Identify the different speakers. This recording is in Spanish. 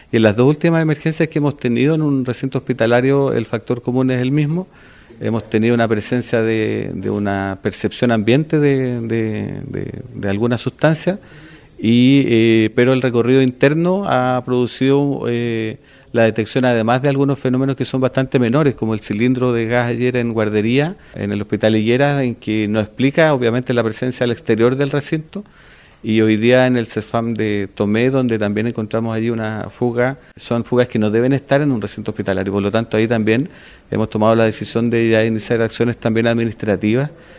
Speaker 1: Y en las dos últimas emergencias que hemos tenido en un recinto hospitalario, el factor común es el mismo. Hemos tenido una presencia de una percepción ambiente de alguna sustancia, pero el recorrido interno ha producido la detección además de algunos fenómenos que son bastante menores, como el cilindro de gas ayer en guardería, en el hospital Higueras, en que no explica obviamente la presencia al exterior del recinto, y hoy día en el CESFAM de Tomé, donde también encontramos allí una fuga, son fugas que no deben estar en un recinto hospitalario, por lo tanto ahí también hemos tomado la decisión de ya iniciar acciones también administrativas